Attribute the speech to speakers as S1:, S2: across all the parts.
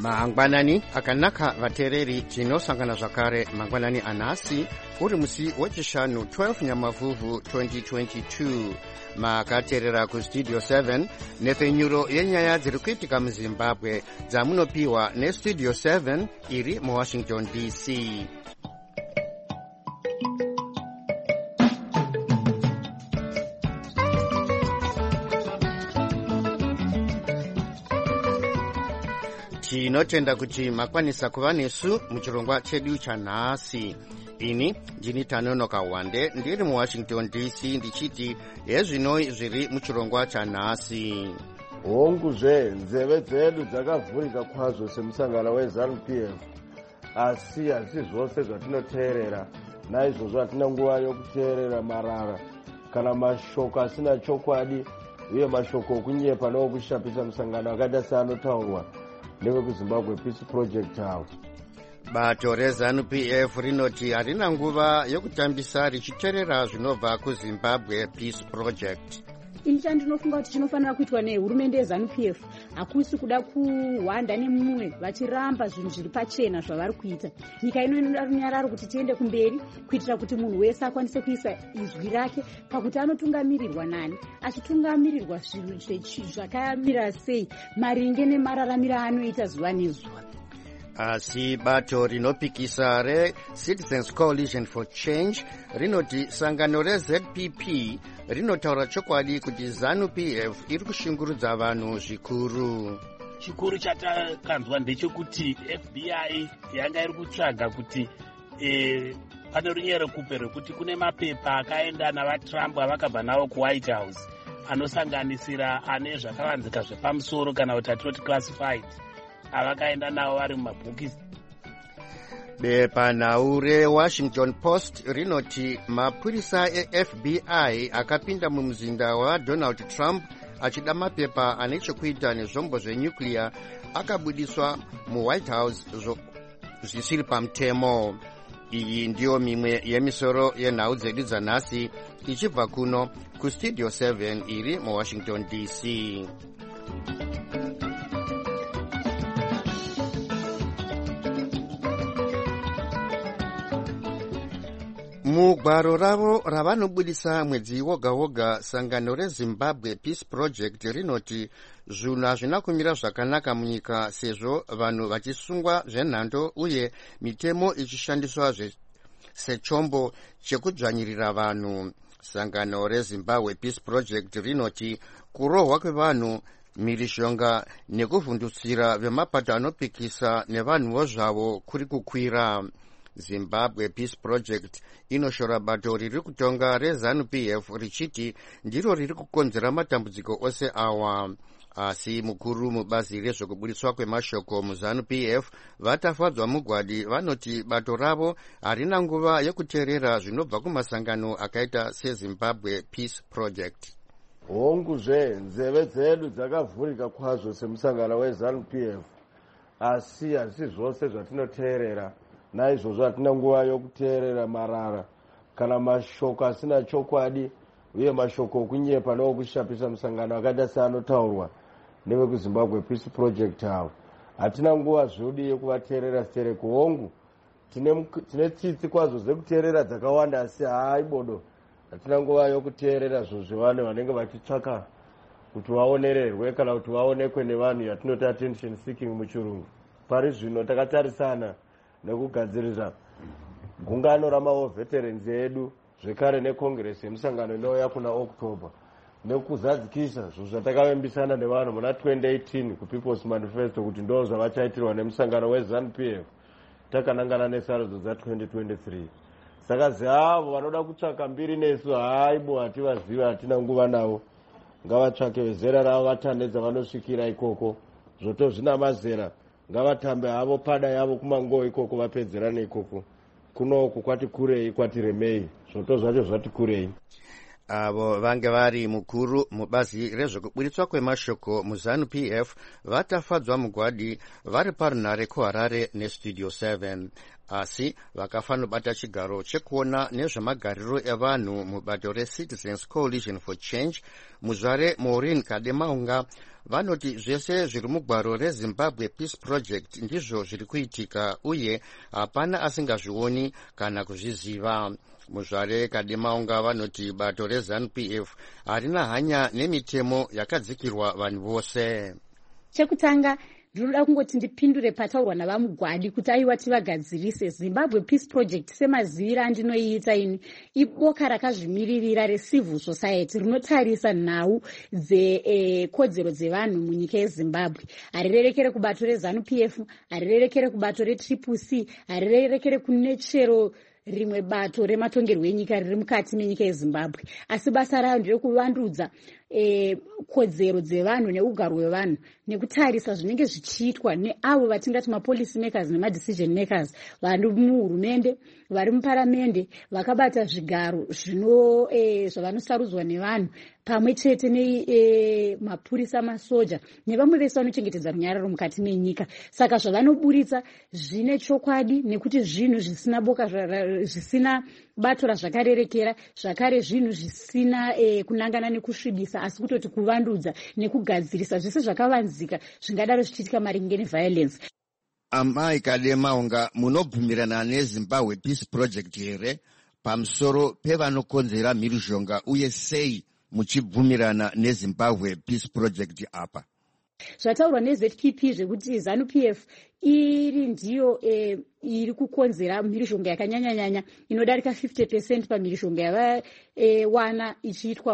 S1: mangwanani akanaka vateereri tinosangana zvakare mangwanani anhasi uri musi wechishanu 12 nyamavhuvhu 2022 makateerera kustudio 7 nepfenyuro yenyaya dziri kuitika muzimbabwe dzamunopiwa nestudio 7 iri muwashington dc. tinotenda kuti makwanisa kuva nesu muchirongwa chedu chanhasi. ini ndini Tanonoka Wande ndiri muwashington dc ndichiti hezvinoi zviri muchirongwa chanhasi.
S2: honguzve nzeve dzedu dzakavhurika kwazvo semusangano weZANU-PF, asi hazisi zvose zvatinoteerera. naizvozvo hatina nguva yokuteerera marara kana mashoko asina chokwadi uye mashoko okunyepa neokushapisa musangano akaita seanotaurwa nevekuzimbabwe Peace Project avo.
S1: bato reZANU-PF rinoti harina nguva yokutambisa richiteerera zvinobva kuZimbabwe Peace Project.
S3: ini chandinofunga kuti chinofanira kuitwa nehurumende yeZANU-PF hakusi kuda kuhwanda nemumwe vachiramba zvinhu zviri pachena zvavari kuita. nyika ino inoda runyararo kuti tiende kumberi kuitira kuti munhu wese akwanise kuisa izwi rake pakuti anotungamirirwa nani, achitungamirirwa zvinhu zvakamira sei maringe nemararamiro anoita zuva nezuva.
S1: asi bato rinopikisa reCitizens Coalition for Change rinoti sangano reZPP rinotaura chokwadi kuti ZANU-PF iri kushungurudza vanhu zvikuru.
S4: chikuru chatakanzwa ndechekuti FBI yanga iri kutsvaga kuti pane runyere kupe rwekuti kune mapepa akaenda navaTrump avakabva nawo kuWhite House anosanganisira ane zvakavanzika zvepamusoro kana kuti atinoti classified avakaenda navo vari mumabhokisi.
S1: bepanhau reWashington Post rinoti mapurisa eFBI akapinda mumuzinda waDonald Trump achida mapepa ane chekuita nezvombo zvenyuclear akabudiswa muWhite House zvisiri pamutemo. iyi ndiyo mimwe yemisoro yenhau dzedu dzanhasi ichibva kuno kustudio 7 iri muwashington dc. mugwaro ravo ravanobudisa mwedzi woga woga sangano reZimbabwe Peace Project rinoti zvinhu hazvina kumira zvakanaka munyika sezvo vanhu vachisungwa zvenhando uye mitemo ichishandiswa sechombo chekudzvanyirira vanhu. sangano reZimbabwe Peace Project rinoti kurohwa kwevanhu, mhirizhonga nekuvhundutsira vemapato anopikisa nevanhuwo zvavo kuri kukwira. Zimbabwe Peace Project inoshora bato riri kutonga reZANU-PF richiti ndiro riri kukonzera matambudziko ose awa. asi mukuru mubazi rezvekubudiswa kwemashoko muZANU-PF vatafadzwa mugwadi vanoti bato ravo harina nguva yokuteerera zvinobva kumasangano akaita seZimbabwe Peace Project.
S2: honguzve nzeve dzedu dzakavhurika kwazvo semusangano weZANU-PF, asi hazisi zvose zvatinoteerera. naizvozvo hatina nguva yokuteerera marara kana mashoko asina chokwadi uye mashoko okunyepa neokushapisa musangano akaita seanotaurwa nevekuzimbabwe Peace Project avo. hatina nguva zvodu yekuvateerera stereko. hongu tine tsitsi kwazvo dzekuteerera dzakawanda, asi haibodo hatina nguva yokuteerera zvozvevane vanenge vachitsvaka kuti vaonererwe kana kuti vaonekwe nevanhu yatinoti attention seeking muchirungu. pari zvino takatarisana nekugadzirira gungano ramaveterans edu zvekare nekongresi yemusangano inouya kuna October nekuzadzikisa zvinhu zvatakavembisana nevanhu muna 2018 kuPeople's Manifesto kuti ndo zvavachaitirwa nemusangano weZANU-PF takanangana nesarudzo dza2023. saka zeavo vanoda kutsvaka mbiri nesu haibo hativaziva, hatina nguva navo. ngavatsvake vezera ravo vatande dzavanosvikira ikoko, zvoto zvina mazera ngavatambe havo pada yavo kumango ikoko vapedzerane ikoko. kunoku kwati kurei kwati remei, zvoto zvacho zvati kurei.
S1: avo vange vari mukuru mubazi rezvekuburitswa kwemashoko muzanu-pf vatafadzwa mugwadi vari parunhare kuharare nestudio 7, asi vakafanobata chigaro chekuona nezvemagariro evanhu mubato reCitizens Coalition for Change. Muzvare Maureen Kademaunga vanoti zvese zviri mugwaro reZimbabwe Peace Project ndizvo zviri kuitika uye hapana asingazvioni kana kuzviziva. Muzvare Kademaunga vanoti bato reZanu-PF harina hanya nemitemo yakadzikirwa vanhu vose.
S3: Chekutanga ndinoda kungoti ndipindure pataurwa navamugwadi kuti aiwa tivagadzirise Zimbabwe Peace Project semaziviro andinoiita ini iboka rakazvimiririra recivil society rinotarisa nhau dzekodzero dzevanhu munyika yeZimbabwe. Harirerekere kubato reZanu-PF, harirerekere kubato reCCC, harirerekere kune chero rimwe bato rematongerwo enyika riri mukati menyika yeZimbabwe, asi basa rayo nderekuvandudza kodzero dzevanhu neugaro hwevanhu nekutarisa zvinenge zvichiitwa neavo vatingati mapolicy makers nemadecision makers vari muhurumende, vari muparamende, vakabata zvigaro zvavanosarudzwa nevanhu pamwe chete nemapurisa, masoja nevamwe vese vanochengetedza runyararo mukati menyika. Saka zvavanoburitsa zvine chokwadi nekuti zvinhu zvisina boka, zvisina bato razvakarerekera, zvakare zvinhu zvisina kunangana nekusvibisa, asi kutoti kuvandudza nekugadzirisa zvese zvakavanzika zvingadaro zvichiitika maringe neviolence.
S1: Amai Kademaunga, munobvumirana neZimbabwe Peace Project here pamusoro pevanokonzera mhirizhonga uye sei muchibvumirana neZimbabwe Peace Project apa?
S3: Zvataurwa neZPP zvekuti ZANU-PF iri ndiyo iri kukonzera mhirizhonga yakanyanya-nyanya inodarika 50% pamhirizhonga yavawana ichiitwa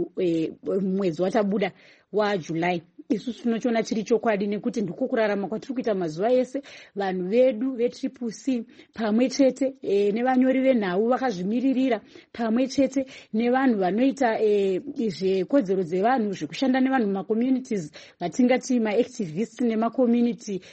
S3: mwedzi watabuda waJulayi. Isusu tinochiona chiri chokwadi nekuti ndiko kurarama kwatiri kuita mazuva ese. Vanhu vedu veCCC pamwe chete nevanyori venhau vakazvimiririra pamwe chete nevanhu vanoita zvekodzero dzevanhu zvekushanda nevanhu mumaCommunities vatingati maactivists nemacommunity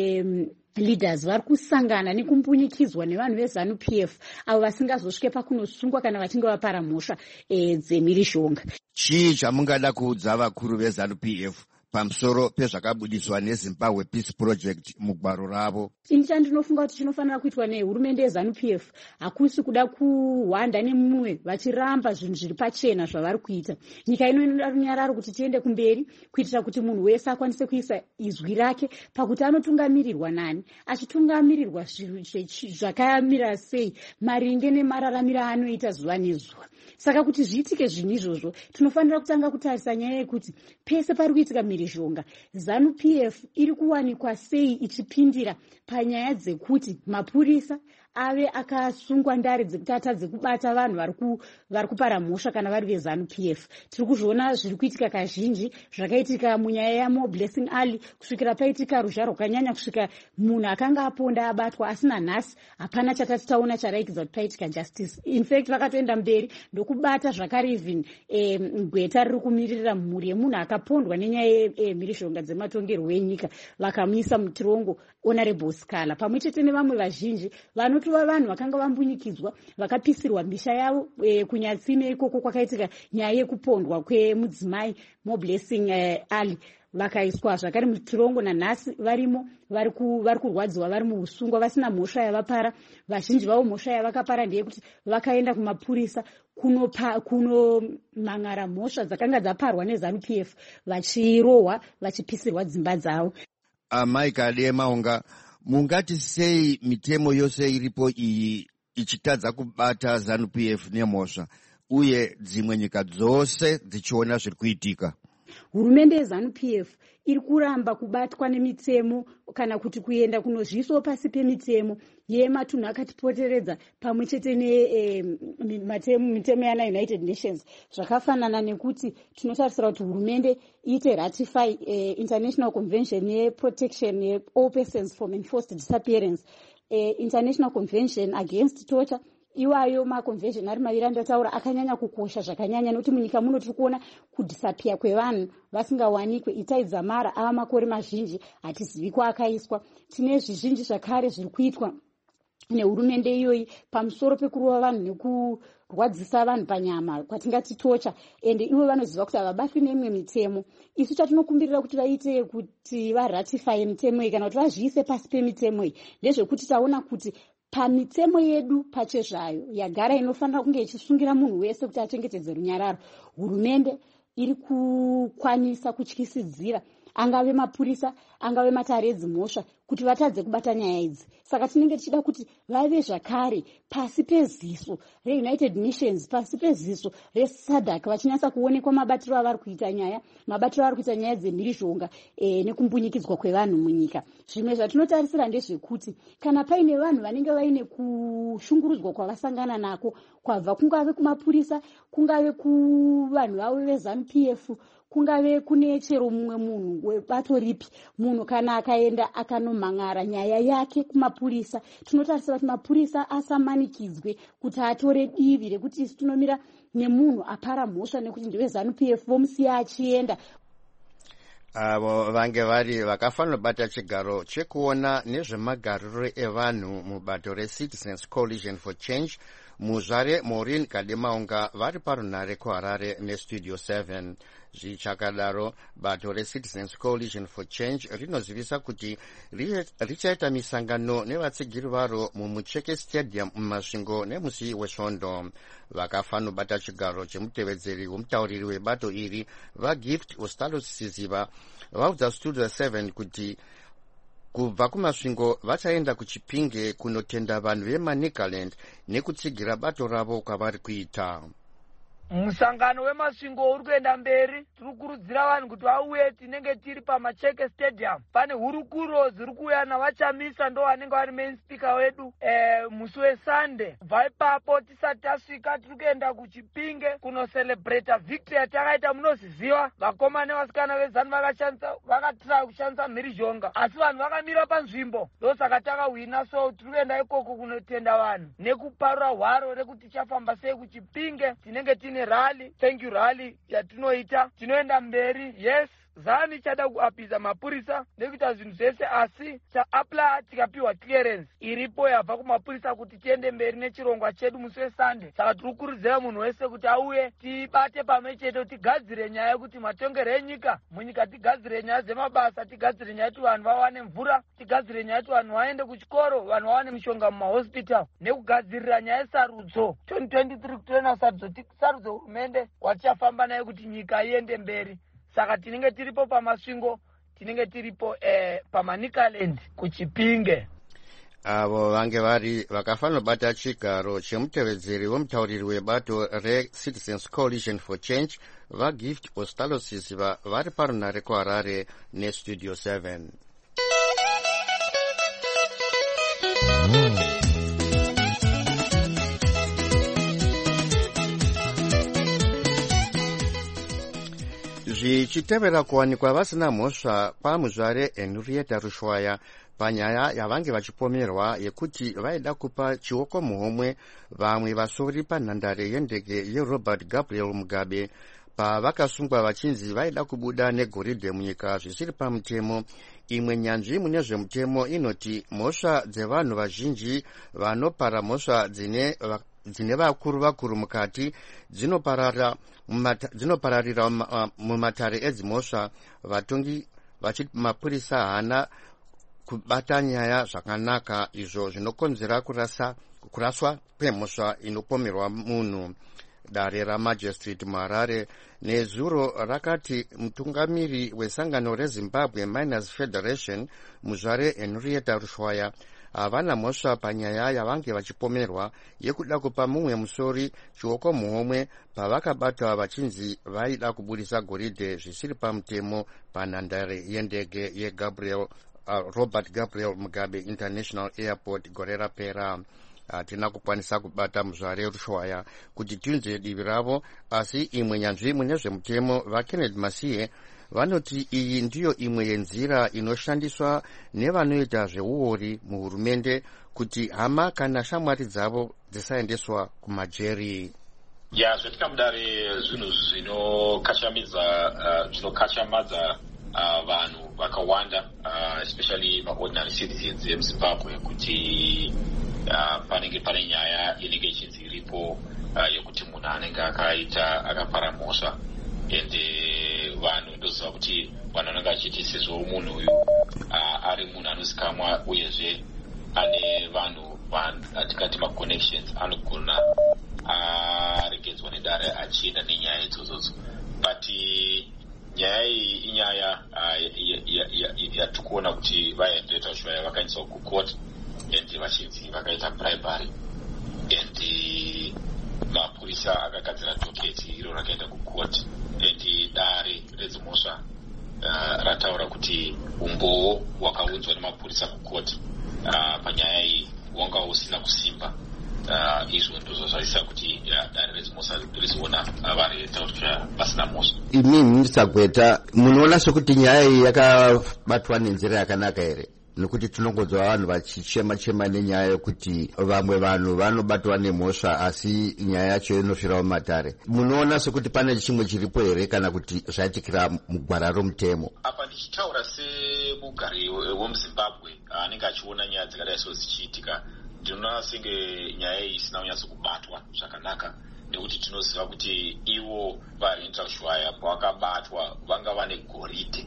S3: leaders vari kusangana nekumbunyikidzwa nevanhu veZANU-PF avo vasingazosvike pakunosungwa kana vachinge vapara mhosva dzemhirizhonga.
S1: Chii chamungada kuudza vakuru veZANU-PF pamusoro pezvakabudiswa neZimbabwe Peace Project mugwaro ravo?
S3: Ini chandinofunga kuti chinofanira kuitwa nehurumende yeZANU-PF hakusi kuda kuhwanda nemumwe vachiramba zvinhu zviri pachena zvavari kuita. Nyika ino inoda runyararo kuti tiende kumberi kuitira kuti munhu wese akwanise kuisa izwi rake pakuti anotungamirirwa nani, achitungamirirwa zvakamira sei maringe nemararamiro anoita zuva nezuva. Saka kuti zviitike zvinhu izvozvo tinofanira kutanga kutarisa nyaya yekuti pese pari kuitika mhirizhonga ZANU-PF iri kuwanikwa sei ichipindira panyaya dzekuti mapurisa ave akasungwa ndare dzekuti atadze kubata vanhu vari kupara mhosva kana vari veZANU-PF. Tiri kuzviona zviri kuitika kazhinji, zvakaitika munyaya yaMo Blessing Ali kusvikira paitika ruzha rwakanyanya kusvika munhu akanga aponda abatwa, asina nhasi hapana chatati taona charaikidza kuti paitika justice. In fact vakatoenda mberi ndokubata zvakare even gweta riri kumiririra mhuri yemunhu akapondwa nenyaya yemhirizhonga dzematongerwo enyika vakamuisa mutirongo Honorable Scala pamwe chete nevamwe vazhinji vanotova vanhu vakanga vambunyikidzwa vakapisirwa misha yavo kunyatsime ikoko kwakaitika nyaya yekupondwa kwemudzimai Mo Blessing Ali vakaiswa zvakare mutirongo nanhasi varimo vari kurwadziwa vari muusungwa vasina mhosva yavapara. Vazhinji vavo mhosva yavakapara ndeyekuti vakaenda kumapurisa kunomang'ara mhosva dzakanga dzaparwa neZANU-PF vachirohwa vachipisirwa dzimba dzavo.
S1: Amai Kademaunga, mungati sei mitemo yose iripo iyi ichitadza kubata ZANU-PF nemhosva uye dzimwe nyika dzose dzichiona zviri kuitika?
S3: Hurumende yeZANU-PF iri kuramba kubatwa nemitemo kana kuti kuenda kunozviiswa pasi pemitemo yematunhu akatipoteredza pamwe chete mitemo yana United Nations. Zvakafanana nekuti tinotarisira kuti hurumende iite ratify International Convention yeProtection yeAll Persons from Enforced Disappearance, International Convention Against Torture. Iwayo maconvention ari maviri andataura akanyanya kukosha zvakanyanya nekuti munyika muno tiri kuona kudhisapia kwevanhu vasingawanikwe Itai Mara ava makore mazhinji hatizivi kwaakaiswa. Tine zvizhinji zvakare zviri kuitwa nehurumende iyoyi pamusoro pekurova vanhu nekurwadzisa vanhu panyama kwatingati tocha, ende ivo vanoziva kuti havabatwi neimwe mitemo. Isu chatinokumbirira kuti vaite kuti varatifaye mitemo iyi kana kuti vazviise pasi pemitemo iyi ndezvekuti taona kuti pamitemo yedu pachezvayo yagara inofanira kunge ichisungira munhu wese kuti achengetedze runyararo, hurumende iri kukwanisa kutyisidzira angave mapurisa angave matare edzimhosva kuti vatadze kubata nyaya idzi. Saka tinenge tichida kuti vave zvakare pasi peziso reUnited Nations, pasi peziso reSADC, vachinyatsa kuonekwa mabatiro avari kuita nyaya, mabatiro avari kuita nyaya dzemhirizhonga nekumbunyikidzwa kwevanhu munyika. Zvimwe zvatinotarisira ndezvekuti kana paine vanhu vanenge vaine kushungurudzwa kwavasangana nako, kwabva kungave kumapurisa, kungave kuvanhu vavo veZANU-PF, kungave kune chero mumwe munhu webato ripi, munhu kana akaenda akanomhan'ara nyaya yake kumapurisa, tinotarisira kuti mapurisa asamanikidzwe kuti atore divi rekuti isu tinomira nemunhu apara mhosva nekuti ndeveZANU-PF vomusiya achienda.
S1: Avo vange vari vakafanira bata chigaro chekuona nezvemagariro evanhu mubato reCitizens Coalition for Change, Muzvare Maureen Kademaunga vari parunhare kuHarare neStudio 7. Zvichakadaro, bato reCitizens Coalition for Change rinozivisa kuti richaita misangano nevatsigiri varo mumucheke Stadium mumasvingo nemusi wesvondo. Vakafanira bata chigaro chemutevedzeri womutauriri webato iri vaGift Ostalo-Siziva vaudza Studio 7 kuti kubva kumasvingo vachaenda kuChipinge kunotenda vanhu veManicaland nekutsigira bato ravo kwavari kuita.
S5: Musangano wemasvingo uri kuenda mberi. Tiri kukurudzira vanhu kuti vauye, tinenge tiri paMacheke Stadium. Pane hurukuro dziri kuuya navachamisa, ndo vanenge vari main speaker wedu musi weSunday. Kubva ipapo tisati tasvika tiri kuenda kuChipinge kunoselebrata victory yatakaita. Munoziziva vakomana nevasikana veZANU vakatira kushandisa mhirizhonga, asi vanhu vakamira panzvimbo, ndosaka takahwina. So tiri kuenda ikoko kunotenda vanhu nekuparura hwaro rekuti tichafamba sei kuChipinge. Tinenge tine rally, thank you rally yatinoita, tinoenda mberi. Yes, ZANU ichada kuapiza mapurisa nekuita zvinhu zvese, asi cha-apply tikapiwa clearance iripo yabva kumapurisa kuti tiende mberi nechirongwa chedu musi weSunday. Saka tiri kukurudzira munhu wese kuti auye tibate pamwe chete, tigadzire nyaya yekuti matongero enyika munyika, tigadzire nyaya dzemabasa, tigadzire nyaya yekuti vanhu vawane mvura, tigadzire nyaya yekuti vanhu vaende kuchikoro, vanhu vawane mishonga mumahospital, nekugadzirira nyaya yesarudzo 2023 kutoona sarudzo hurumende watichafamba nayo kuti nyika iende mberi. Saka tinenge tiripo pamasvingo, tinenge tiripo paManicaland kuChipinge.
S1: Avo vange vari vakafanira bata chigaro chemutevedzeri womutauriri webato reCitizens Coalition for Change vaGift Ostalo-Siziva vari parunhare kuHarare neStudio 7. Zvichitevera kuwanikwa vasina mhosva kwaMuzvare Henrietta Rushwaya panyaya yavange vachipomerwa yekuti vaida kupa chioko muhomwe vamwe vasori panhandare yendege yeRobert Gabriel Mugabe pavakasungwa vachinzi vaida kubuda negoridhe munyika zvisiri pamutemo. Imwe nyanzvi mune zvemutemo inoti mhosva dzevanhu vazhinji vanopara mhosva dzine vakuru mukati dzinopararira mumatare edzimhosva. Vatongi vachiti mapurisa haana kubata nyaya zvakanaka, izvo zvinokonzera kuraswa kwemhosva inopomerwa munhu. Dare ramajistrate muHarare nezuro rakati mutungamiri wesangano reZimbabwe Miners Federation Muzvare Henrietta Rushwaya havana mhosva panyaya yavange vachipomerwa yekuda kupa mumwe musori chioko muhomwe pavakabatwa vachinzi vaida kubudisa goridhe zvisiri pamutemo panhandare yendege Robert Gabriel Mugabe International Airport gore rapera. Hatina kukwanisa kubata Muzvare Rushwaya kuti tinzwe divi ravo, asi imwe nyanzvi mune zvemutemo vaKenneth Masiye vanoti iyi ndiyo imwe yenzira inoshandiswa nevanoita zveuori muhurumende kuti hama kana shamwari dzavo dzisaendeswa kumajeri.
S6: Zvetika mudare zvinhu zvinokashamadza vanhu vakawanda, especially maordinary citizens emuZimbabwe, kuti pane nyaya inenge ichinzi iripo yokuti munhu anenge akapara mhosva ende vanhu ndoziva kuti vanhu vanenge achiti sezvo munhu uyu ari munhu anozikamwa uyezve ane vanhu atingati maconnections anogona aregedzwa nedare achienda nenyaya idzodzo but nyaya iyi inyaya yatikuona kuti vahendereta ushaya vakaendeswa kucourt and vachinzi vakaita bribery and mapurisa akagadzira doketi iro rakaenda kucourt and dare redzimhosva rataura kuti umboo hwakaunzwa nemapurisa kucourt panyaya iyi wanga usina kusimba. Izvo ndizvo zvaisa kuti dare redzimhosva rizoona vari taurira pasina mhosva.
S1: Imi Mr. munoona sekuti nyaya iyi yakabatwa nenzira yakanaka here? Nekuti tinongodzwa vanhu vachichema nenyaya yekuti vamwe vanhu vanobatwa nemhosva asi nyaya yacho inofirawo mumatare. Munoona sekuti pane chimwe chiripo here kana kuti zvaitikira mugwara romutemo?
S6: Apa ndichitaura semugari wemuZimbabwe anenge achiona nyaya dzakadai dzichiitika, ndinoona senge nyaya iyi isina kunyatso kubatwa zvakanaka, nekuti tinoziva kuti ivo vaRental Shwaya pavakabatwa vanga vane goridhe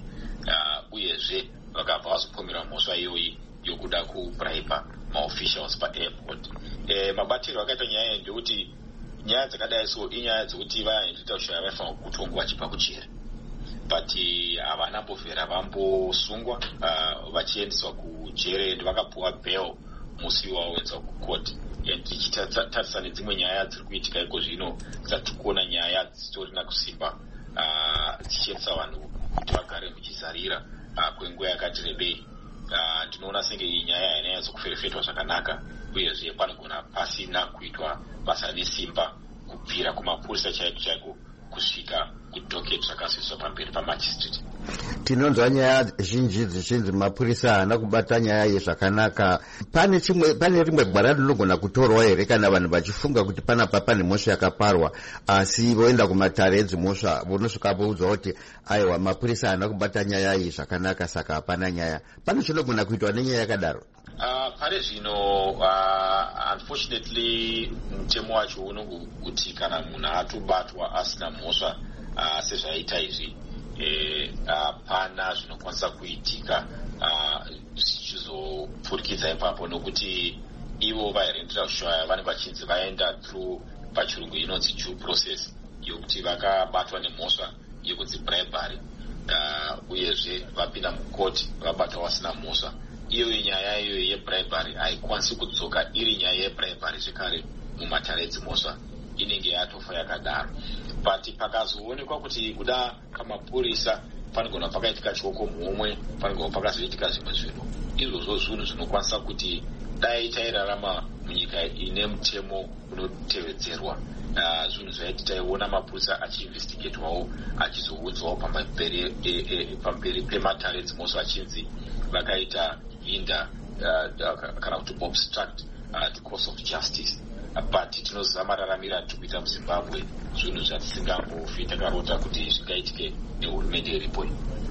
S6: uyezve vakabva vazopomera mhosva iyoyi yokuda kubraiba maofficials paairport. Mabatiro akaita nyaya iyi ndekuti nyaya dzakadai so inyaya dzekuti vaRental Shwaya vaifanira kutongwa vachibva kuchera, but havana mbovhera vambosungwa vachiendeswa kujere and vakapuwa bail musi waoedzwa kucourt. And tichitarisa nedzimwe nyaya dziri kuitika iko zvino dzatikuona nyaya dzitorina kusimba dzichiendesa vanhu kuti vagare muchizarira kwenguva yakati rebei. Ndinoona senge iyi nyaya hainanyatso kuferefetwa zvakanaka, uyezve panogona pasina kuitwa basa nesimba kubvira kumapurisa chaiko kusvika kudhoketi zvakazoiswa pamberi pamajistrate.
S1: Tinonzwa nyaya zhinji dzichinzi mapurisa haana kubata nyaya iyi zvakanaka. Pane rimwe gwara rinogona kutorwa here kana vanhu vachifunga kuti panapa pane mhosva yakaparwa asi voenda kumatare edzimhosva vonosvika voudzwa kuti aiwa mapurisa haana kubata nyaya iyi zvakanaka saka hapana nyaya. Pane chinogona kuitwa nenyaya yakadaro?
S6: Pari zvino unfortunately mutemo wacho unongo kuti kana munhu atobatwa asina mhosva sezvaita izvi hapana zvinokwanisa kuitika zvichizopfurikidza ipapo, nokuti ivo vaRental Shwaya vanenge vachinzi vaenda through pachirungu inonzi due process yokuti vakabatwa nemhosva yekudzi bribery uyezve vapinda mukoti vabata vasina mhosva. Iyo nyaya iyoyo yebribery haikwanisi kudzoka iri nyaya yebribery zvekare mumatare edzimhosva, inenge yatofa yakadaro. But pakazoonekwa kuti kuda kamapurisa panogona pakaitika chioko muhomwe, panogona pakazoitika zvimwe zvinhu, izvozvo zvinhu zvinokwanisa kuti dai tairarama munyika ine mutemo unotevedzerwa, zvinhu zvaiti taiona mapurisa achiinvestigatwawo achizounzwawo pamberi pematare edzimhosva achinzi vakaita hinda kana kuti obstruct the course of justice. But tinoziva mararamiro atikuita muZimbabwe, zvinhu zvatisingambofi takarota kuti zvingaitike nehurumende iripo.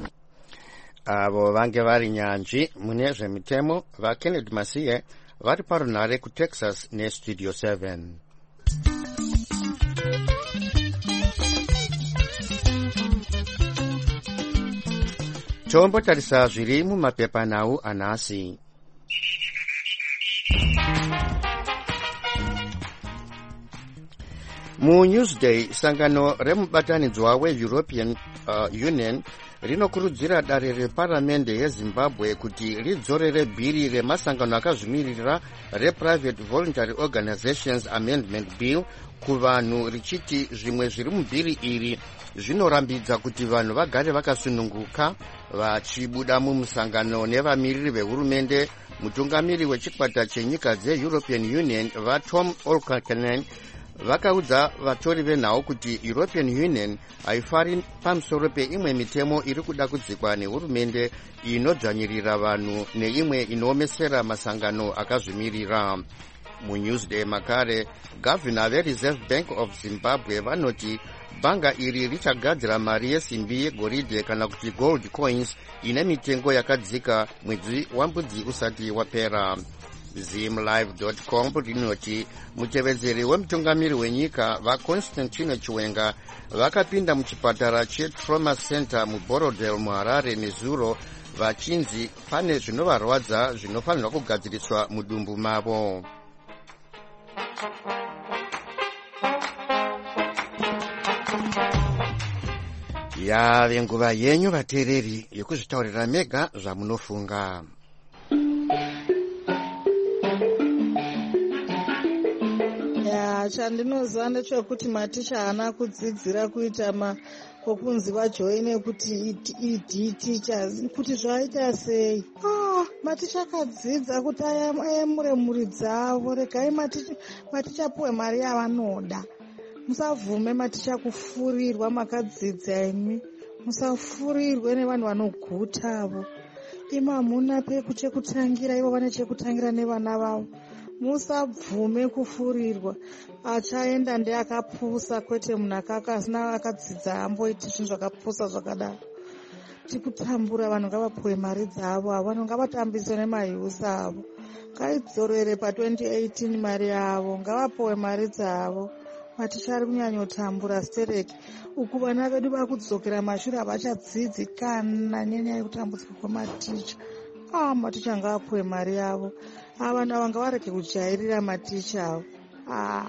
S1: Avo vange vari nyanzvi mune zvemitemo vaKennedy Masiye vari parunhare kuTexas neStudio 7. Tombotarisa zviri mumapepanhau anhasi. MuNewsday, sangano remubatanidzwa weEuropean Union rinokurudzira dare reparamende yeZimbabwe kuti ridzorere bhiri remasangano akazvimirira rePrivate Voluntary Organizations Amendment Bill kuvanhu richiti zvimwe zviri mubhiri iri zvinorambidza kuti vanhu vagare vakasununguka vachibuda mumusangano nevamiriri vehurumende. Mutungamiri wechikwata chenyika dzeEuropean Union vaTom Olkakanen vakaudza vatori venhau kuti European Union haifari pamusoro peimwe mitemo iri kuda kudzikwa nehurumende inodzvanyirira vanhu neimwe inoomesera masangano akazvimirira. MuNewsday makare, gavhina veReserve Bank of Zimbabwe vanoti bhanga iri richagadzira mari yesimbi yegoridhe kana kuti gold coins ine mitengo yakadzika mwedzi wambudzi usati wapera. zimlive.com rinoti mutevedzeri wemutungamiri wenyika vaconstantino chiwenga vakapinda muchipatara chetrauma center muborodale muharare nezuro vachinzi pane zvinovarwadza zvinofanirwa kugadziriswa mudumbu mavo. yave nguva yenyu vateereri yekuzvitaurira mega zvamunofunga.
S7: chandinoziva ndechekuti maticha haana kudzidzira kuita kokunzi vajoine kuti teachers kuti zvaita sei. maticha akadzidza kuti ayemure mhuri dzavo. regai maticha puwe mari yavanoda. musavhume maticha kufurirwa makadzidza imi. musafurirwe nevanhu vanogutavo. imamuna chekutangira ivo vane chekutangira nevana vavo. musabvume kufurirwa. achaenda ndeakapusa kwete munhu asina akadzidza amboiti zvinhu zvakapusa zvakadaro. tikutambura vanhu ngavapuwe mari dzavo. avo vanhu ngavatambiswe nemayusi avo. ngaidzorere pa2018 mari yavo. ngavapuwe mari dzavo. maticha ari kunyanyotambura stereki uku. vana vedu vakudzokera mashure havachadzidzi kana nenyaya yekutambudzika kwematicha. maticha ngavapuwe mari yavo. vanhu ava ngavarege kujairira maticha avo.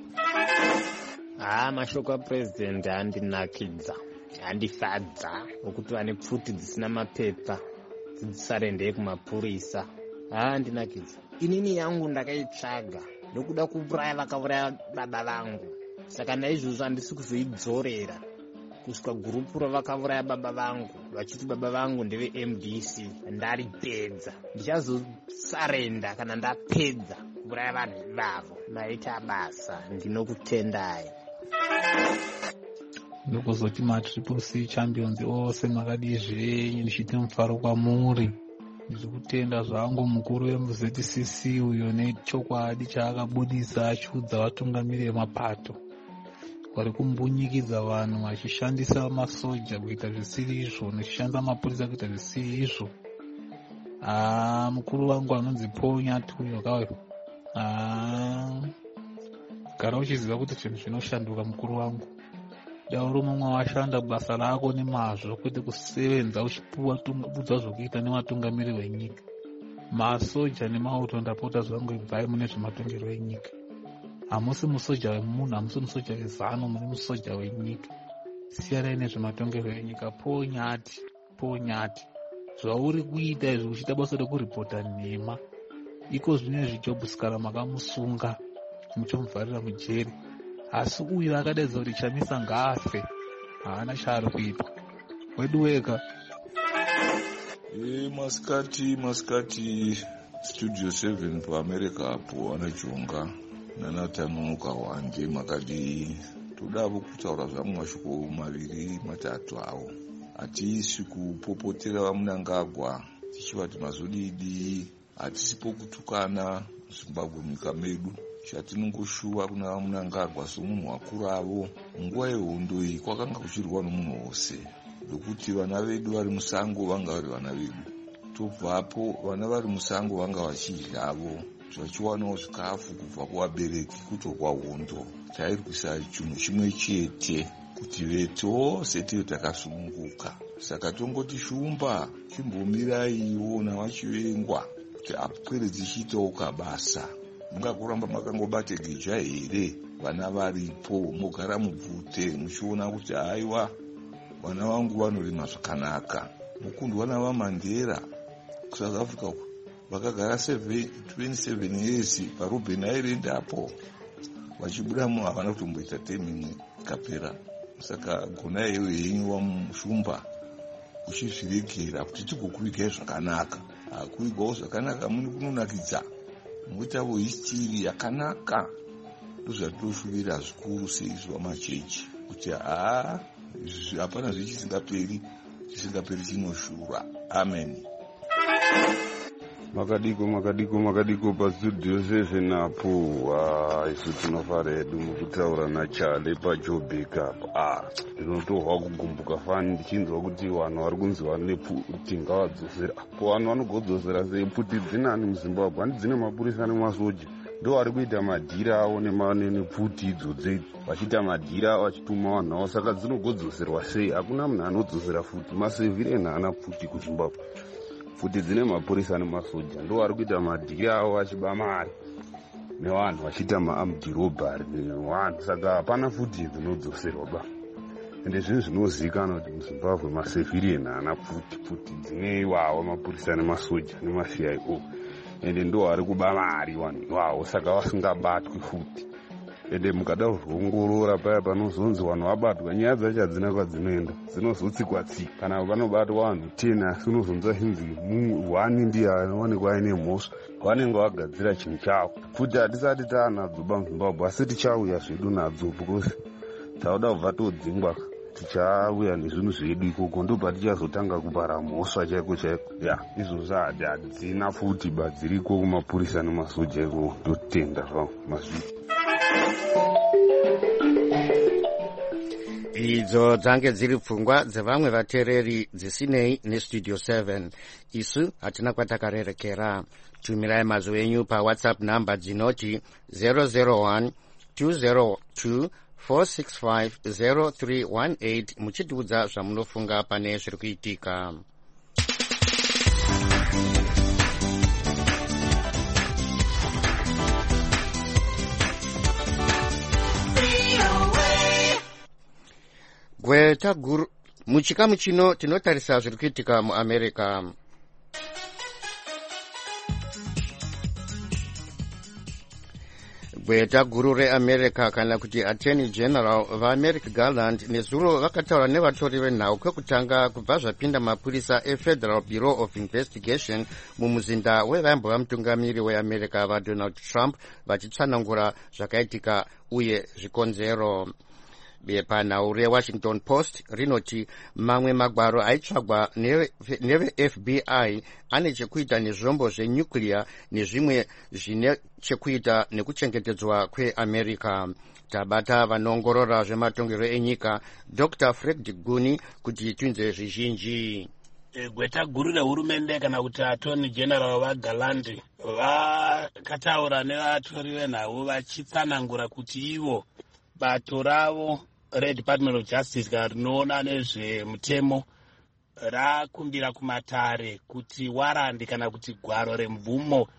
S8: mashoko apurezidendi andinakidza, andifadza, okuti vane pfuti dzisina mapepa dzisarendei kumapurisa. andinakidza. inini yangu ndakaitsvaga nokuda kuuraya vakauraya baba vangu, saka naizvozvo handisi kuzoidzorera kusvika gurupu ravakauraya baba vangu vachiti baba vangu ndeve-MDC. ndaripedza. ndichazosarenda kana ndapedza kuuraya vanhu ivavo. maita basa. ndinokutendai.
S9: ndokuzoti matriple champions ose makadi zvenyu ndichite mufaro kwamuri. ndiri kutenda zvangu mukuru wemuzcc uyo nechokwadi chaakabudisa achiudza vatungamiri vemapato vari kumbunyikidza vanhu vachishandisa masoja kuita zvisiri izvo nechishandisa mapurisa kuita zvisiri izvo. mukuru wangu anonzi Paul Nyatuyo kauyo. gara uchiziva kuti zvinhu zvinoshanduka mukuru wangu. dauro mumwe washanda basa rako nemazvo kwete kusevenza uchipudzwa zvokuita nematungamiri wenyika. masoja nemauto ndapota zvangu ibvai mune zvematongerwo enyika. hamusi musoja wemunhu, hamusi musoja wezano, mune musoja wenyika. siyarai nezvematongerwo enyika. Paul Nyati, zvauri kuita izvi uchita basa rekuripota nhema iko zvinezvi jobhusikara makamusunga muchomuvharira mujeri. asi uyu akadaidza kuti chamisa ngaafe. haana chaari kuita. wedu weka.
S10: masikati studio 7 paamerica apo anachonga nanatanuka wange makadi todavo kutaura zvamu mashoko maviri matatu awo. hatisi kupopotera vamunangagwa tichivati mazodidi. hatisipo kutukana zimbabwe munyika medu. chatinongoshuva kuna vamunangagwa somunhu wakuru avo. nguva yehondo iyi kwakanga kuchirwa nomunhu wose ndokuti vana vedu vari musango vanga vari vana vedu. tobvapo vana vari musango vanga vachidyavo zvachiwanawo zvikafu kubva kuvabereki kutorwa hondo. tairwisa chinhu chimwe chete kuti vetose tive takasununguka. saka tongoti shumba chimbomiraiwo navachivengwa kuti apweredzi chiitawo kabasa. mungakuramba makangobate geja here vana varipo mogara mubvute muchiona kuti haiwa vana vangu vanorima zvakanaka. mukundwa navamandera kusouth africa vakagara 27 years paRobben Island apo vachibudamo havana kutomboita temu imwe ikapera. saka gona iyeyo yenyu wamushumba uchizviregera kuti tigokuvigai zvakanaka. kuigwawo zvakanaka muni kunonakidza muitavo histiri yakanaka. ndozvatinoshuvira zvikuru seizvo vamachechi kuti hapana zvechisinga peri chinoshura. amen. makadiko pastudio 7 apo isu tinofara hedu mukutaura nachale pajobek apa ndinotorwa kugumbuka fani ndichinzwa kuti vanhu vari kunzi vane puti ngavadzosera po vanhu vanogodzosera sei puti dzinani muzimbabwe handi dzine mapurisa nemasoja ndo vari kuita madhira avo nepfuti idzodzei vachiita madhira vachituma vanhu avo saka dzinogodzoserwa sei hakuna munhu anodzosera futi masevhireni haana pfuti kuzimbabwe futi dzine mapurisa nemasoja ndo vari kuita madhira avo vachiba mari nevanhu vachiita maamdirobhari nevanhu saka hapana futi dzinodzoserwa ba ende zvinhu zvinozivikanwa kuti muzimbabwe masevhireni haana pfuti dzine iwawo mapurisa nemasoja nemacio ende ndo vari kuba mari vanhu ivavo saka vasingabatwi futi ende mukada kuzviongorora paya panozonzi vanhu vabatwa nyaya dzacho hadzina kwadzinoenda dzinozotsikwa-tsikwa kana panobatwa vanhu 10 asi unozonza chinzi 1 ndiye anowanikwa aine mhosva vanenge vagadzira chinhu chavo futi hatisati taanadzo pamuzimbabwe asi tichauya zvedu nadzo because tauda kubva todzingwa tichauya nezvinhu zvedu ikoko ndo patichazotanga kupara mhosva chaiko izvozvo hadzina futi dziriko kumapurisa nemasoja iko ndotenda zvavo mazviti
S1: idzo dzange dziri pfungwa dzevamwe vateereri dzisinei nestudio 7 isu hatina kwatakarerekera. tumirai mazwi enyu pawhatsapp namba dzinoti 001 202 465 0318 muchitiudza zvamunofunga pane zviri kuitika. gweta guru muchikamu chino tinotarisa zviri kuitika muamerica. gweta guru reamerica kana kuti attorney general vamerrick garland nezuro vakataura nevatori venhau kwekutanga kubva zvapinda mapurisa efederal bureau of investigation mumuzinda wevaimbova mutungamiri weamerica vadonald trump vachitsanangura zvakaitika uye zvikonzero. bepanhau rewashington post rinoti mamwe magwaro aitsvagwa nevefbi ane chekuita nezvombo zvenyuclear nezvimwe zvine chekuita nekuchengetedzwa kweamerica. tabata vanoongorora zvematongerwo enyika dr fred guni kuti tinzwe zvizhinji.
S4: gweta guru rehurumende kana kuti attorney general vagalandi vakataura nevatori venhau vachitsanangura kuti ivo bato ravo redepartment of justice kana rinoona nezvemutemo rakumbira kumatare kuti warandi kana kuti gwaro remvumo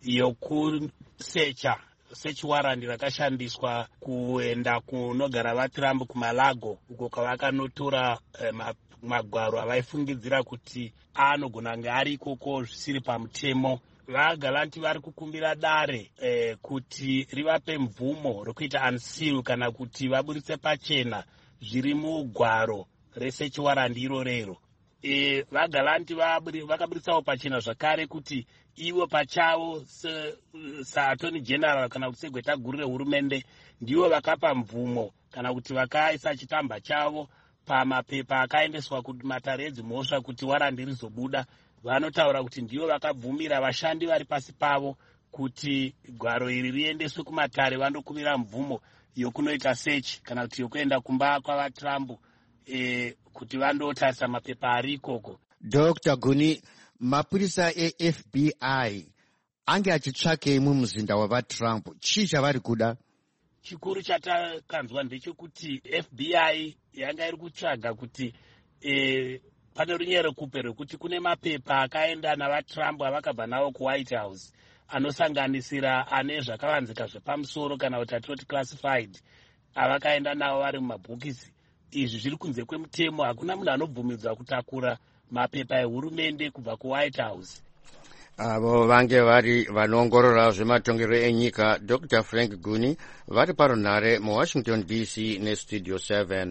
S4: yokusecha search warrant rakashandiswa kuenda kunogara vatrump kumalago uko kwavakanotora magwaro avaifungidzira kuti anogona kunge ari ikoko zvisiri pamutemo. vagalanti vari kukumbira dare kuti rivape mvumo rokuita unseal kana kuti vaburitse pachena zviri mugwaro research warrant irorero. vagalanti vakaburitsawo pachena zvakare kuti ivo pachavo saattorney general kana kuti segweta guru rehurumende ndivo vakapa mvumo kana kuti vakaisa chitamba chavo pamapepa akaendeswa kumatare edzimhosva kuti warrant rizobuda. vanotaura kuti ndivo vakabvumira vashandi vari pasi pavo kuti gwaro iri riendeswe kumatare vandokumira mvumo yokunoita search kana kuti yokuenda kumba kwavatrump kuti vandotarisa mapepa ari ikoko.
S1: dr guni, mapurisa efbi ange achitsvakei mumuzinda wavatrump? chii chavari kuda?
S4: chikuru chatakanzwa ndechekuti fbi yanga iri kutsvaga kuti pane runyere kupe rwekuti kune mapepa akaenda navatrump avakabva navo kuwhite house anosanganisira ane zvakavanzika zvepamusoro kana kuti atinoti classified avakaenda navo vari mumabhokisi. izvi zviri kunze kwemutemo, hakuna munhu anobvumidzwa kutakura mapepa ehurumende kubva kuwhite house.
S1: avo vange vari vanoongorora zvematongerwo enyika dr frank guni vari parunhare muwashington dc nestudio 7.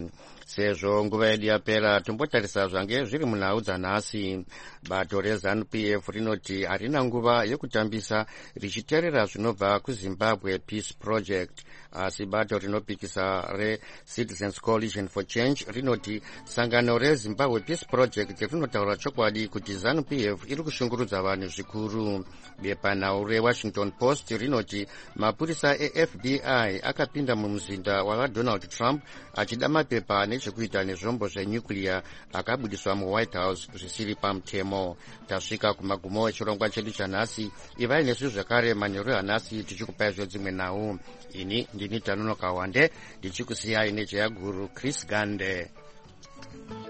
S1: sezvo nguva yedu yapera tombotarisa zvange zviri munhau dzanhasi. Bato reZANU-PF rinoti harina nguva yekutambisa richiteerera zvinobva kuZimbabwe Peace Project, asi bato rinopikisa reCitizens Coalition for Change rinoti sangano reZimbabwe Peace Project rinotaura chokwadi kuti ZANU-PF iri kushungurudza vanhu zvikuru. Bepanhau reWashington Post rinoti mapurisa eFBI akapinda mumuzinda waDonald Trump achida mapepa nechekuita nezvombo zvenyuclear akabudiswa muWhite House zvisiri pamutemo. Tasvika kumagumo echirongwa chedu chanhasi. Ivai nesu zvakare manheru anhasi tichikupai dzimwe nhau. Ini ndini Tanonoka Wande ndichikusiyai nejaya guru Chris Gande.